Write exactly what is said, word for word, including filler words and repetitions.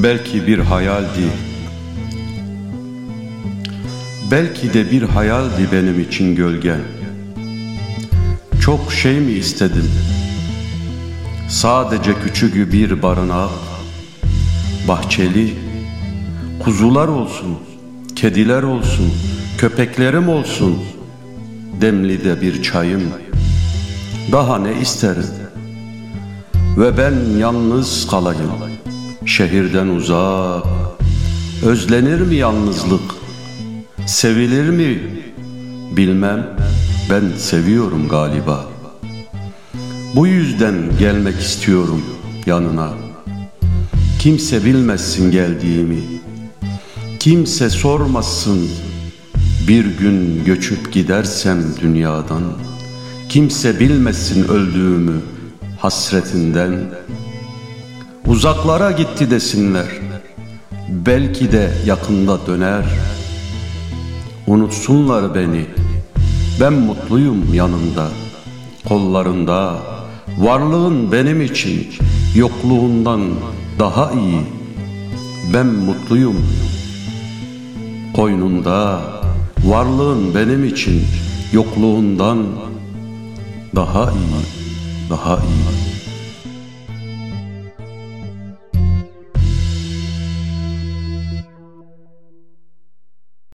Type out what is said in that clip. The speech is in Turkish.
Belki bir hayaldi, belki de bir hayaldi benim için gölgen. Çok şey mi istedim? Sadece küçük bir barınak, bahçeli, kuzular olsun, kediler olsun, köpeklerim olsun, demli de bir çayım. Daha ne isterim? Ve ben yalnız kalayım, şehirden uzak. Özlenir mi yalnızlık? Sevilir mi? Bilmem, ben seviyorum galiba. Bu yüzden gelmek istiyorum yanına. Kimse bilmezsin geldiğimi, kimse sormasın bir gün göçüp gidersem dünyadan. Kimse bilmesin öldüğümü hasretinden. Uzaklara gitti desinler, belki de yakında döner. Unutsunlar beni, ben mutluyum yanında, kollarında. Varlığın benim için yokluğundan daha iyi. Ben mutluyum koynunda. Varlığın benim için yokluğundan daha iyi, daha iyi.